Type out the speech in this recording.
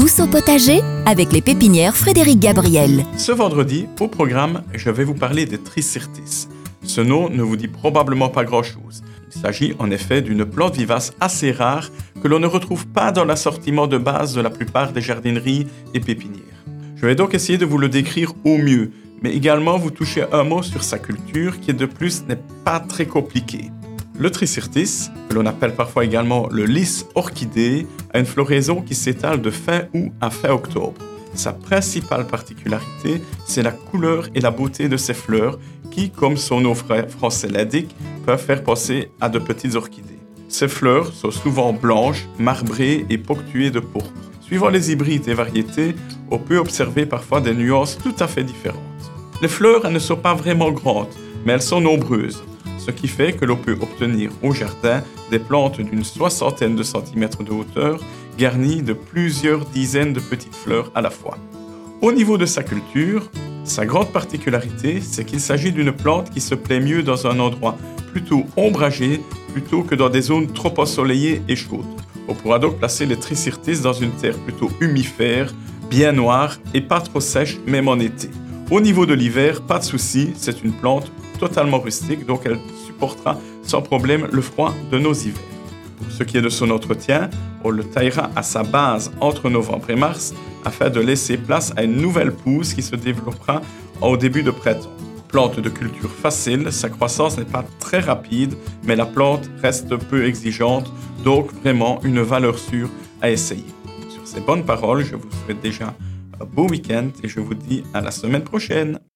Tous au potager avec les pépinières Frédéric Gabriel. Ce vendredi, au programme, je vais vous parler des Tricertis. Ce nom ne vous dit probablement pas grand-chose. Il s'agit en effet d'une plante vivace assez rare que l'on ne retrouve pas dans l'assortiment de base de la plupart des jardineries et pépinières. Je vais donc essayer de vous le décrire au mieux, mais également vous toucher un mot sur sa culture qui de plus n'est pas très compliquée. Le Tricertis, que l'on appelle parfois également le lys orchidée, a une floraison qui s'étale de fin août à fin octobre. Sa principale particularité, c'est la couleur et la beauté de ses fleurs qui, comme son nom français l'indique, peuvent faire penser à de petites orchidées. Ces fleurs sont souvent blanches, marbrées et ponctuées de pourpre. Suivant les hybrides et variétés, on peut observer parfois des nuances tout à fait différentes. Les fleurs, elles ne sont pas vraiment grandes, mais elles sont nombreuses, ce qui fait que l'on peut obtenir au jardin des plantes d'une 60aine de centimètres de hauteur, garnies de plusieurs dizaines de petites fleurs à la fois. Au niveau de sa culture, sa grande particularité, c'est qu'il s'agit d'une plante qui se plaît mieux dans un endroit plutôt ombragé plutôt que dans des zones trop ensoleillées et chaudes. On pourra donc placer les Tricertis dans une terre plutôt humifère, bien noire et pas trop sèche même en été. Au niveau de l'hiver, pas de souci, c'est une plante totalement rustique, donc elle supportera sans problème le froid de nos hivers. Pour ce qui est de son entretien, on le taillera à sa base entre novembre et mars afin de laisser place à une nouvelle pousse qui se développera au début de printemps. Plante de culture facile, sa croissance n'est pas très rapide, mais la plante reste peu exigeante, donc vraiment une valeur sûre à essayer. Sur ces bonnes paroles, je vous souhaite déjà un beau week-end et je vous dis à la semaine prochaine.